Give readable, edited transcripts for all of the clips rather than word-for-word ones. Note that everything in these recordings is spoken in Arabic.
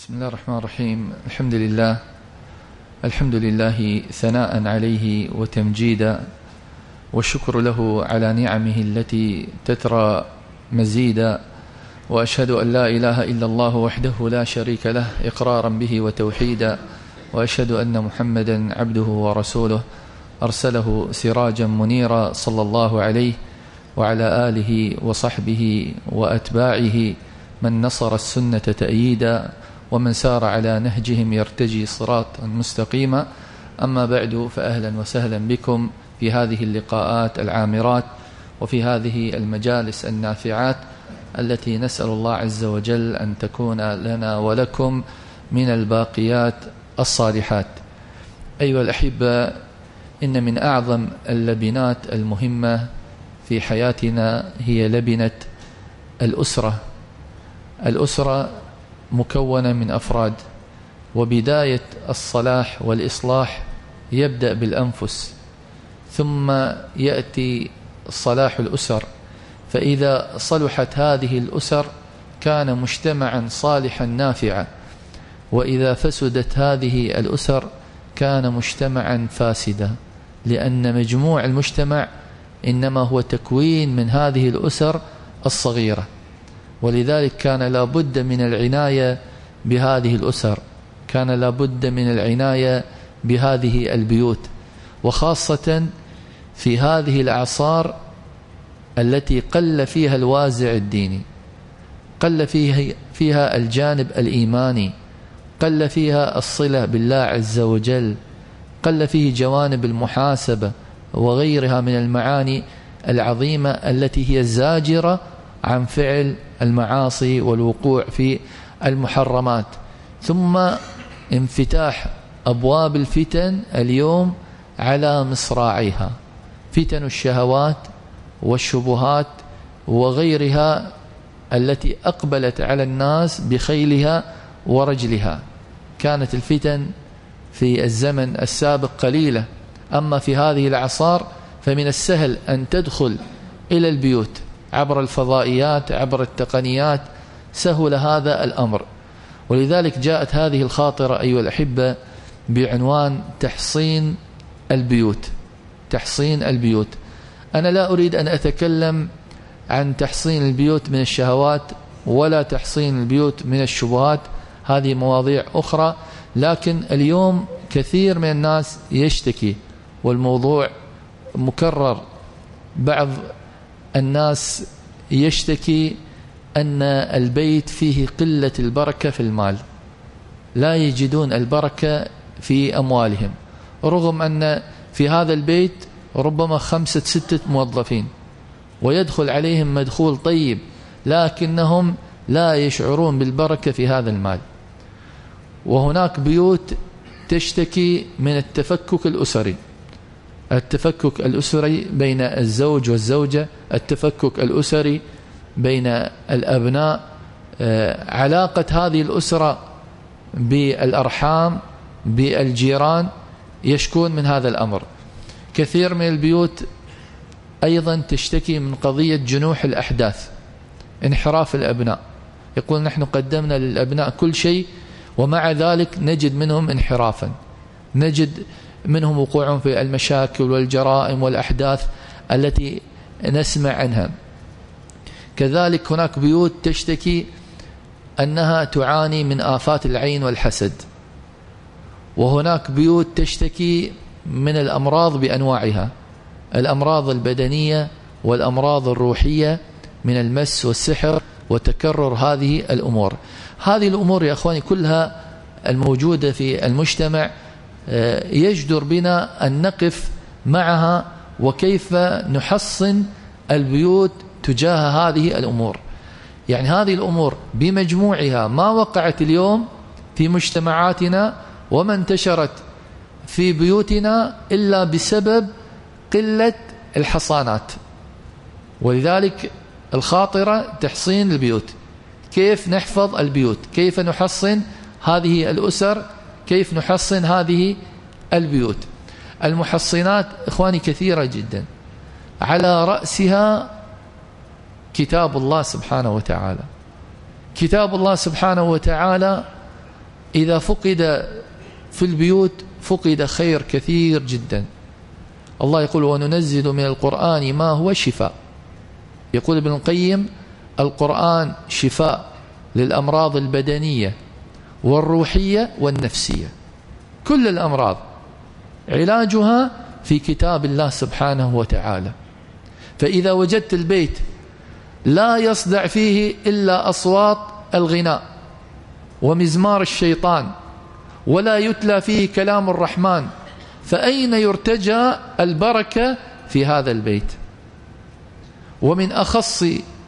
بسم الله الرحمن الرحيم. الحمد لله ثناء عليه وتمجيدا، والشكر له على نعمه التي تترى مزيدا، وأشهد أن لا إله إلا الله وحده لا شريك له إقرارا به وتوحيدا، وأشهد أن محمدا عبده ورسوله أرسله سراجا منيرا صلى الله عليه وعلى آله وصحبه وأتباعه من نصر السنة تأييدا، ومن سار على نهجهم يرتجي صراطا مستقيما. أما بعد، فأهلا وسهلا بكم في هذه اللقاءات العامرات وفي هذه المجالس النافعات التي نسأل الله عز وجل أن تكون لنا ولكم من الباقيات الصالحات. أيها الأحبة، إن من أعظم اللبنات المهمة في حياتنا هي لبنة الأسرة مكونة من أفراد، وبداية الصلاح والإصلاح يبدأ بالأنفس، ثم يأتي صلاح الأسر، فإذا صلحت هذه الأسر كان مجتمعا صالحا نافعا، وإذا فسدت هذه الأسر كان مجتمعا فاسدا، لأن مجموع المجتمع إنما هو تكوين من هذه الأسر الصغيرة. ولذلك كان لابد من العناية بهذه الأسر، كان لابد من العناية بهذه البيوت، وخاصة في هذه الأعصار التي قل فيها الوازع الديني، قل فيها الجانب الإيماني، قل فيها الصلة بالله عز وجل، قل فيه جوانب المحاسبة وغيرها من المعاني العظيمة التي هي زاجرة عن فعل المعاصي والوقوع في المحرمات. ثم انفتاح أبواب الفتن اليوم على مصراعيها، فتن الشهوات والشبهات وغيرها التي أقبلت على الناس بخيلها ورجلها. كانت الفتن في الزمن السابق قليلة، أما في هذه الأعصار فمن السهل أن تدخل إلى البيوت عبر الفضائيات، عبر التقنيات، سهل هذا الأمر. ولذلك جاءت هذه الخاطرة أيها الأحبة بعنوان تحصين البيوت. تحصين البيوت. أنا لا أريد أن أتكلم عن تحصين البيوت من الشهوات ولا تحصين البيوت من الشبهات، هذه مواضيع أخرى، لكن اليوم كثير من الناس يشتكي، والموضوع مكرر. بعض الناس يشتكي أن البيت فيه قلة البركة في المال، لا يجدون البركة في أموالهم، رغم أن في هذا البيت ربما 5-6 موظفين ويدخل عليهم مدخول طيب، لكنهم لا يشعرون بالبركة في هذا المال. وهناك بيوت تشتكي من التفكك الأسري، التفكك الأسري بين الزوج والزوجة، التفكك الأسري بين الأبناء، علاقة هذه الأسرة بالأرحام بالجيران، يشكون من هذا الأمر. كثير من البيوت أيضا تشتكي من قضية جنوح الأحداث، انحراف الأبناء، يقول نحن قدمنا للأبناء كل شيء ومع ذلك نجد منهم انحرافا، نجد منهم وقوع في المشاكل والجرائم والأحداث التي نسمع عنها. كذلك هناك بيوت تشتكي أنها تعاني من آفات العين والحسد، وهناك بيوت تشتكي من الأمراض بأنواعها، الأمراض البدنية والأمراض الروحية من المس والسحر وتكرر هذه الأمور. هذه الأمور يا أخواني كلها الموجودة في المجتمع يجدر بنا أن نقف معها، وكيف نحصن البيوت تجاه هذه الأمور. يعني هذه الأمور بمجموعها ما وقعت اليوم في مجتمعاتنا وما انتشرت في بيوتنا إلا بسبب قلة الحصانات. ولذلك الخاطرة تحصين البيوت، كيف نحفظ البيوت، كيف نحصن هذه الأسر، كيف نحصن هذه البيوت. المحصنات إخواني كثيرة جدا، على رأسها كتاب الله سبحانه وتعالى. كتاب الله سبحانه وتعالى إذا فقد في البيوت فقد خير كثير جدا. الله يقول وننزل من القرآن ما هو شفاء. يقول ابن القيم القرآن شفاء للأمراض البدنية والروحية والنفسية، كل الأمراض علاجها في كتاب الله سبحانه وتعالى. فإذا وجدت البيت لا يصدع فيه إلا أصوات الغناء ومزمار الشيطان ولا يتلى فيه كلام الرحمن، فأين يرتجى البركة في هذا البيت؟ ومن أخص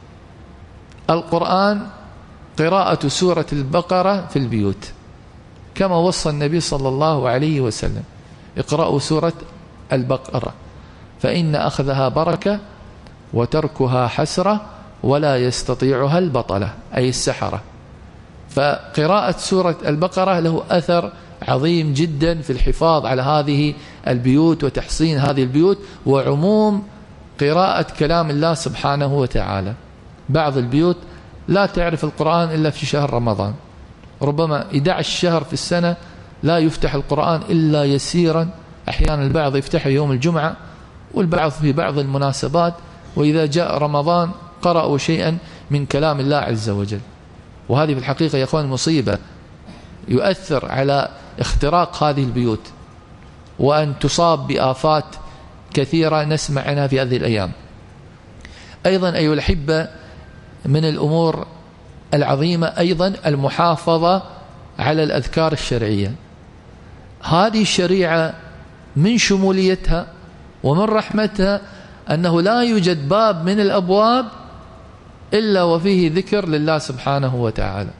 القرآن قراءة سورة البقرة في البيوت، كما وصى النبي صلى الله عليه وسلم: اقرأوا سورة البقرة فإن أخذها بركة وتركها حسرة ولا يستطيعها البطلة، أي السحرة. فقراءة سورة البقرة له أثر عظيم جدا في الحفاظ على هذه البيوت وتحصين هذه البيوت وعموم قراءة كلام الله سبحانه وتعالى. بعض البيوت لا تعرف القرآن إلا في شهر رمضان، ربما 11 شهر في السنة لا يفتح القرآن إلا يسيرا، أحيانا البعض يفتحه يوم الجمعة والبعض في بعض المناسبات، وإذا جاء رمضان قرأوا شيئا من كلام الله عز وجل. وهذه في الحقيقة يا أخوان مصيبة يؤثر على اختراق هذه البيوت وأن تصاب بآفات كثيرة نسمع عنها في هذه الأيام. أيضا أيها الأحبة من الأمور العظيمة أيضا المحافظة على الأذكار الشرعية. هذه الشريعة من شموليتها ومن رحمتها أنه لا يوجد باب من الأبواب إلا وفيه ذكر لله سبحانه وتعالى.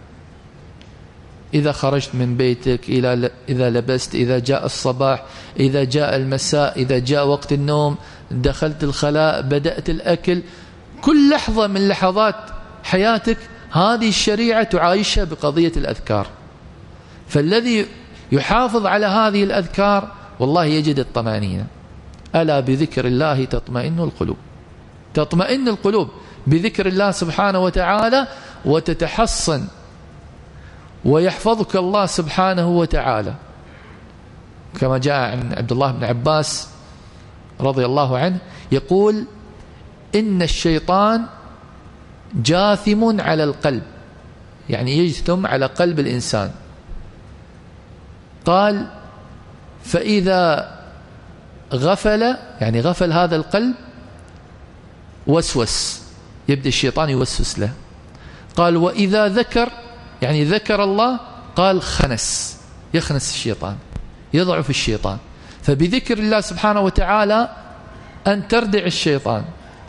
إذا خرجت من بيتك، إذا لبست، إذا جاء الصباح، إذا جاء المساء، إذا جاء وقت النوم، دخلت الخلاء، بدأت الأكل، كل لحظة من لحظات حياتك هذه الشريعة تعايشها بقضية الأذكار. فالذي يحافظ على هذه الأذكار والله يجد الطمأنينة. ألا بذكر الله تطمئن القلوب. تطمئن القلوب بذكر الله سبحانه وتعالى وتتحصن ويحفظك الله سبحانه وتعالى، كما جاء عن عبد الله بن عباس رضي الله عنه يقول إن الشيطان جاثم على القلب، يعني يجثم على قلب الإنسان. قال فإذا غفل، يعني غفل هذا القلب، وسوس، يبدأ الشيطان يوسوس له. قال وإذا ذكر، يعني ذكر الله، قال خنس، يخنس الشيطان، يضعف الشيطان. فبذكر الله سبحانه وتعالى أن تردع الشيطان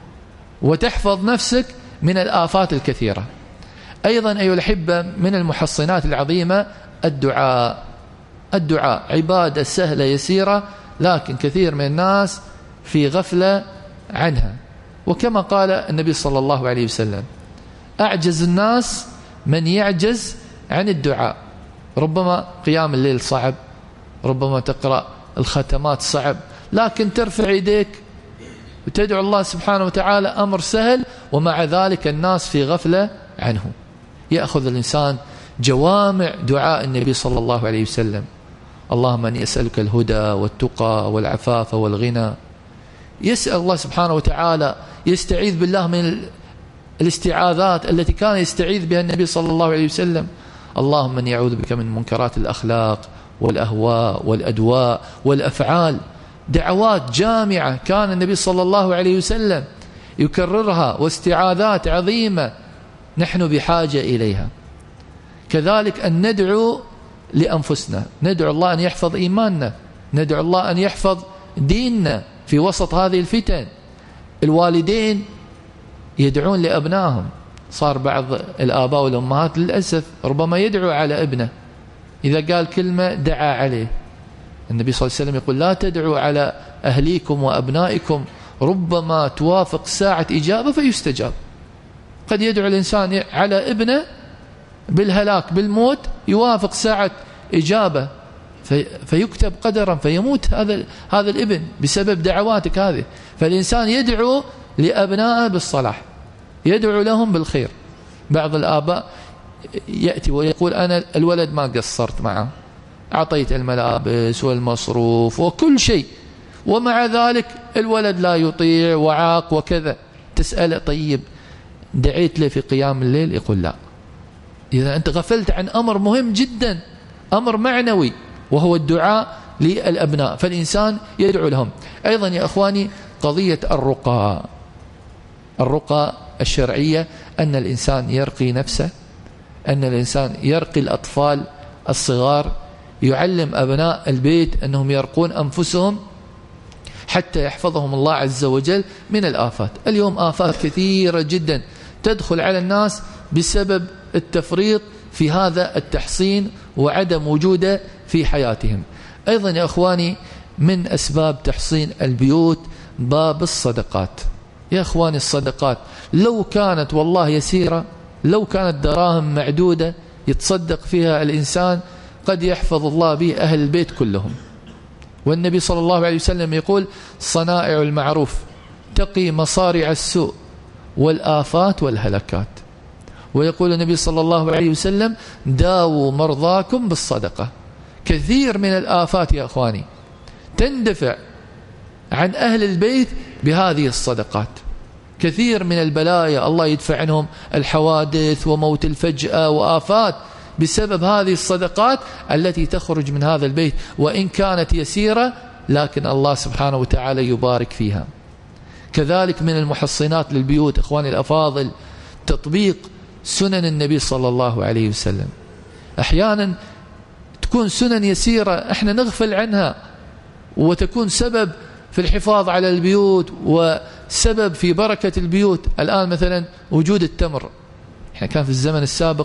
وتحفظ نفسك من الآفات الكثيرة. أيضا أيها الأحبة من المحصنات العظيمة الدعاء. الدعاء عبادة سهلة يسيرة، لكن كثير من الناس في غفلة عنها. وكما قال النبي صلى الله عليه وسلم أعجز الناس من يعجز عن الدعاء. ربما قيام الليل صعب، ربما تقرأ الختمات صعب، لكن ترفع يديك وتدعو الله سبحانه وتعالى أمر سهل، ومع ذلك الناس في غفلة عنه. يأخذ الإنسان جوامع دعاء النبي صلى الله عليه وسلم: اللهم أني أسألك الهدى والتقى والعفاف والغنى. يسأل الله سبحانه وتعالى، يستعيذ بالله من الاستعاذات التي كان يستعيذ بها النبي صلى الله عليه وسلم: اللهم أني أعوذ بك من منكرات الأخلاق والأهواء والأدواء والأفعال. دعوات جامعة كان النبي صلى الله عليه وسلم يكررها، واستعاذات عظيمة نحن بحاجة إليها. كذلك أن ندعو لأنفسنا، ندعو الله أن يحفظ إيماننا، ندعو الله أن يحفظ ديننا في وسط هذه الفتن. الوالدين يدعون لأبنائهم. صار بعض الآباء والأمهات للأسف ربما يدعو على ابنه، إذا قال كلمة دعا عليه. النبي صلى الله عليه وسلم يقول لا تدعوا على أهليكم وأبنائكم، ربما توافق ساعة إجابة فيستجاب. قد يدعو الإنسان على ابنه بالهلاك بالموت، يوافق ساعة إجابة فيكتب قدرا فيموت هذا الابن بسبب دعواتك هذه. فالإنسان يدعو لأبنائه بالصلاح، يدعو لهم بالخير. بعض الآباء يأتي ويقول أنا الولد ما قصرت معه، أعطيت الملابس والمصروف وكل شيء، ومع ذلك الولد لا يطيع وعاق وكذا. تسأله طيب دعيت له في قيام الليل؟ يقول لا. إذا أنت غفلت عن أمر مهم جدا، أمر معنوي، وهو الدعاء للأبناء، فالإنسان يدعو لهم. أيضا يا أخواني قضية الرقى الشرعية، أن الإنسان يرقي نفسه، أن الإنسان يرقي الأطفال الصغار، يعلم أبناء البيت أنهم يرقون أنفسهم حتى يحفظهم الله عز وجل من الآفات. اليوم آفات كثيرة جدا تدخل على الناس بسبب التفريط في هذا التحصين وعدم وجوده في حياتهم. أيضا يا أخواني من أسباب تحصين البيوت باب الصدقات. يا أخواني الصدقات لو كانت والله يسيرة، لو كانت دراهم معدودة يتصدق فيها الإنسان، قد يحفظ الله به أهل البيت كلهم. والنبي صلى الله عليه وسلم يقول صنائع المعروف تقي مصارع السوء والآفات والهلكات. ويقول النبي صلى الله عليه وسلم داووا مرضاكم بالصدقة. كثير من الآفات يا أخواني تندفع عن أهل البيت بهذه الصدقات. كثير من البلايا الله يدفع عنهم الحوادث وموت الفجأة وآفات بسبب هذه الصدقات التي تخرج من هذا البيت، وإن كانت يسيرة لكن الله سبحانه وتعالى يبارك فيها. كذلك من المحصنات للبيوت أخواني الأفاضل تطبيق سنن النبي صلى الله عليه وسلم. أحيانا تكون سنن يسيرة احنا نغفل عنها وتكون سبب في الحفاظ على البيوت وسبب في بركة البيوت. الآن مثلا وجود التمر، احنا كان في الزمن السابق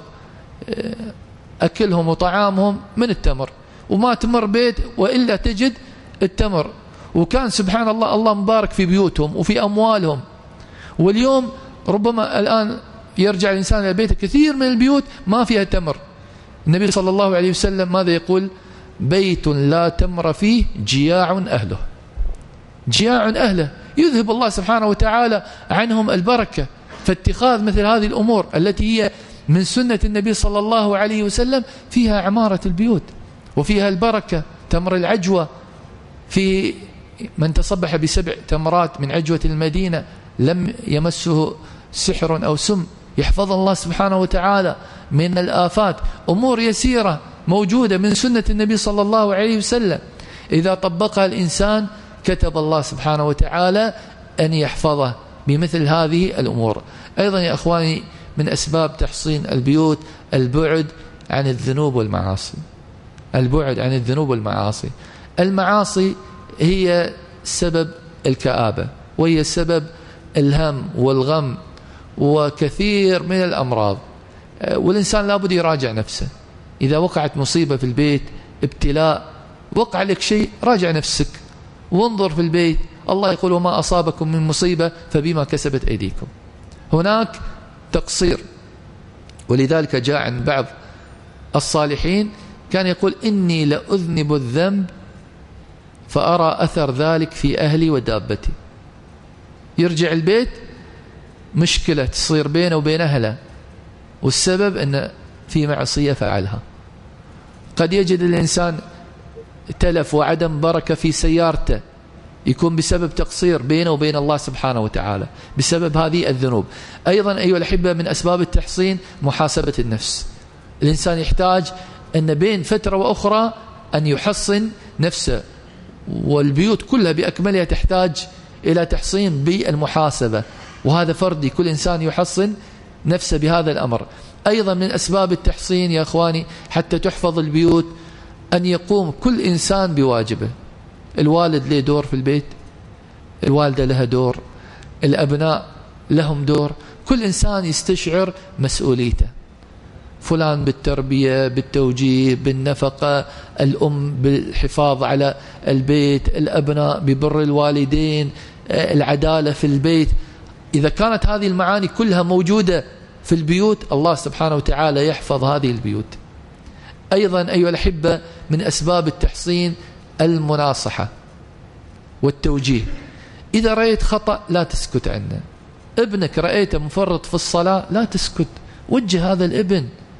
أكلهم وطعامهم من التمر، وما تمر بيت وإلا تجد التمر، وكان سبحان الله الله مبارك في بيوتهم وفي أموالهم. واليوم ربما الآن يرجع الإنسان إلى بيته كثير من البيوت ما فيها تمر. النبي صلى الله عليه وسلم ماذا يقول؟ بيت لا تمر فيه جياع أهله. جياع أهله يذهب الله سبحانه وتعالى عنهم البركة. فاتخاذ مثل هذه الأمور التي هي من سنة النبي صلى الله عليه وسلم فيها عمارة البيوت وفيها البركة. تمر العجوة، في من تصبح ب7 تمرات من عجوة المدينة لم يمسه سحر أو سم، يحفظ الله سبحانه وتعالى من الآفات. أمور يسيرة موجودة من سنة النبي صلى الله عليه وسلم، إذا طبقها الإنسان كتب الله سبحانه وتعالى أن يحفظه بمثل هذه الأمور. أيضا يا أخواني من أسباب تحصين البيوت البعد عن الذنوب والمعاصي. البعد عن الذنوب والمعاصي. المعاصي هي سبب الكآبة، وهي سبب الهم والغم وكثير من الأمراض، والإنسان لابد يراجع نفسه. إذا وقعت مصيبة في البيت، ابتلاء، وقع لك شيء، راجع نفسك وانظر في البيت. الله يقول وما أصابكم من مصيبة فبما كسبت أيديكم. هناك تقصير، ولذلك جاء عن بعض الصالحين كان يقول إني لأذنب الذنب فأرى أثر ذلك في أهلي ودابتي. يرجع البيت مشكلة تصير بينه وبين أهله، والسبب أن في معصية فعلها. قد يجد الإنسان تلف وعدم بركة في سيارته، يكون بسبب تقصير بينه وبين الله سبحانه وتعالى بسبب هذه الذنوب. أيضا أيها الأحبة من أسباب التحصين محاسبة النفس. الإنسان يحتاج أن بين فترة وأخرى أن يحصن نفسه، والبيوت كلها بأكملها تحتاج إلى تحصين بالمحاسبة، وهذا فردي، كل إنسان يحصن نفسه بهذا الأمر. أيضا من أسباب التحصين يا أخواني حتى تحفظ البيوت أن يقوم كل إنسان بواجبه. الوالد له دور في البيت، الوالدة لها دور، الأبناء لهم دور، كل إنسان يستشعر مسؤوليته. فلان بالتربية، بالتوجيه، بالنفقة، الأم بالحفاظ على البيت، الأبناء ببر الوالدين، العدالة في البيت. إذا كانت هذه المعاني كلها موجودة في البيوت الله سبحانه وتعالى يحفظ هذه البيوت. أيضا أيها الأحبة من أسباب التحصين المناصحة والتوجيه. إذا رأيت خطأ لا تسكت عنه. ابنك رأيته مفرط في الصلاة لا تسكت، وجه هذا الابن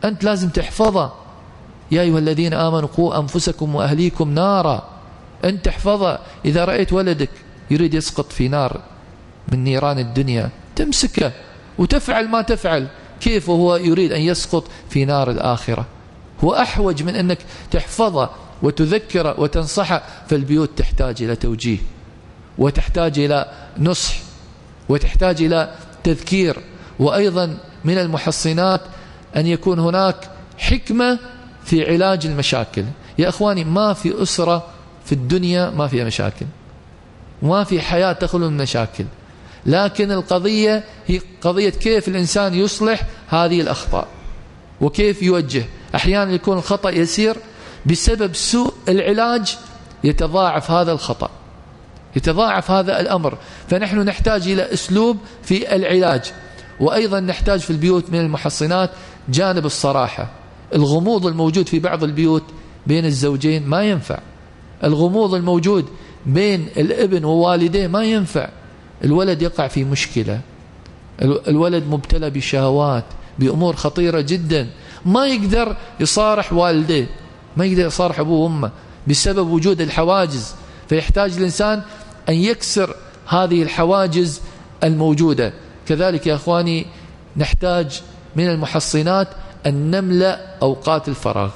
أنت لازم تحفظه. يا أيها الذين آمنوا قوا أنفسكم وأهليكم نارا، أنت تحفظه. إذا رأيت ولدك يريد يسقط في نار من نيران الدنيا تمسكه وتفعل ما تفعل، كيف وهو يريد أن يسقط في نار الآخرة؟ هو أحوج من أنك تحفظه وتذكره وتنصحه. فالبيوت تحتاج إلى توجيه، وتحتاج إلى نصح، وتحتاج إلى تذكير. وأيضا من المحصنات أن يكون هناك حكمة في علاج المشاكل. يا أخواني، ما في أسرة في الدنيا ما فيها مشاكل، ما في حياة تخلو من مشاكل، لكن القضية هي قضية كيف الإنسان يصلح هذه الأخطاء وكيف يوجه. أحيانا يكون الخطأ يسير، بسبب سوء العلاج يتضاعف هذا الخطأ، يتضاعف هذا الأمر. فنحن نحتاج إلى أسلوب في العلاج. وأيضا نحتاج في البيوت من المحصنات جانب الصراحة. الغموض الموجود في بعض البيوت بين الزوجين ما ينفع، الغموض الموجود بين الابن ووالديه ما ينفع. الولد يقع في مشكلة، الولد مبتلى بشهوات، بأمور خطيرة جدا، ما يقدر يصارح والديه، ما يقدر يصارح أبوه وأمه بسبب وجود الحواجز. فيحتاج الإنسان أن يكسر هذه الحواجز الموجودة. كذلك يا أخواني نحتاج من المحصنات أن نملأ أوقات الفراغ.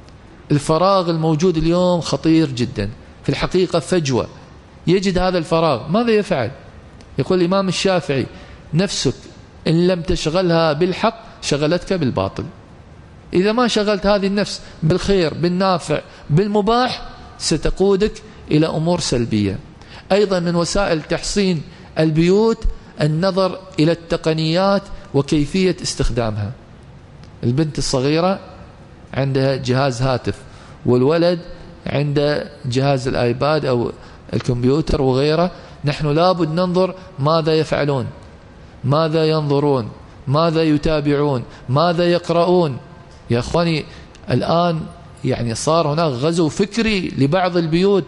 الفراغ الموجود اليوم خطير جدا، في الحقيقة فجوة. يجد هذا الفراغ ماذا يفعل؟ يقول الإمام الشافعي: نفسك إن لم تشغلها بالحق شغلتك بالباطل. إذا ما شغلت هذه النفس بالخير بالنافع بالمباح ستقودك إلى أمور سلبية. أيضا من وسائل تحصين البيوت النظر إلى التقنيات وكيفية استخدامها. البنت الصغيرة عندها جهاز هاتف، والولد عنده جهاز الآيباد أو الكمبيوتر وغيره. نحن لابد ننظر ماذا يفعلون، ماذا ينظرون، ماذا يتابعون، ماذا يقرؤون. يا أخواني الآن يعني صار هناك غزو فكري لبعض البيوت،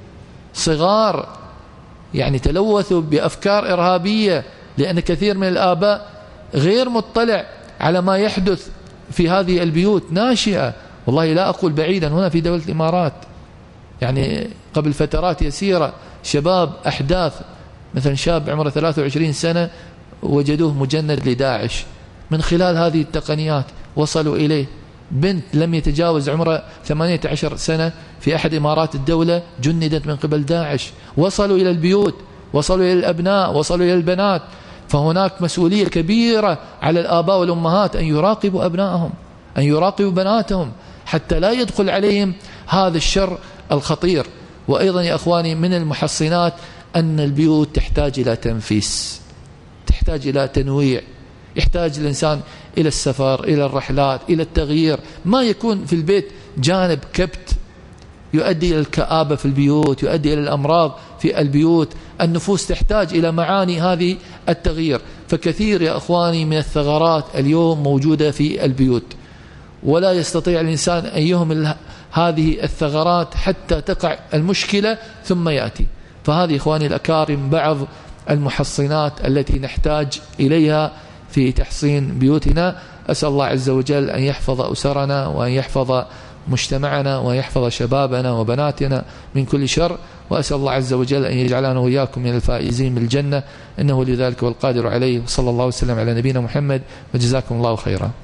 صغار يعني تلوثوا بأفكار إرهابية، لأن كثير من الآباء غير مطلع على ما يحدث في هذه البيوت ناشئة. والله لا أقول بعيدا، هنا في دولة الإمارات يعني قبل فترات يسيرة شباب أحداث، مثلا شاب عمره 23 سنة وجدوه مجند لداعش من خلال هذه التقنيات، وصلوا إليه. بنت لم يتجاوز عمره 18 سنة في أحد إمارات الدولة جندت من قبل داعش. وصلوا إلى البيوت، وصلوا إلى الأبناء، وصلوا إلى البنات. فهناك مسؤولية كبيرة على الآباء والأمهات أن يراقبوا أبنائهم، أن يراقبوا بناتهم، حتى لا يدخل عليهم هذا الشر الخطير. وأيضا يا أخواني من المحصنات أن البيوت تحتاج إلى تنفيس، تحتاج إلى تنويع، يحتاج الإنسان إلى السفر، إلى الرحلات، إلى التغيير. ما يكون في البيت جانب كبت يؤدي إلى الكآبة في البيوت، يؤدي إلى الأمراض في البيوت. النفوس تحتاج إلى معاني هذه التغيير. فكثير يا أخواني من الثغرات اليوم موجودة في البيوت، ولا يستطيع الإنسان أن يهمل هذه الثغرات حتى تقع المشكلة ثم يأتي. فهذه إخواني الأكارم بعض المحصنات التي نحتاج إليها في تحصين بيوتنا. أسأل الله عز وجل أن يحفظ أسرنا، وأن يحفظ مجتمعنا، وأن يحفظ شبابنا وبناتنا من كل شر. وأسأل الله عز وجل أن يجعلنا وإياكم من الفائزين بالجنة، إنه لذلك والقادر عليه. صلى الله وسلم على نبينا محمد، وجزاكم الله خيرا.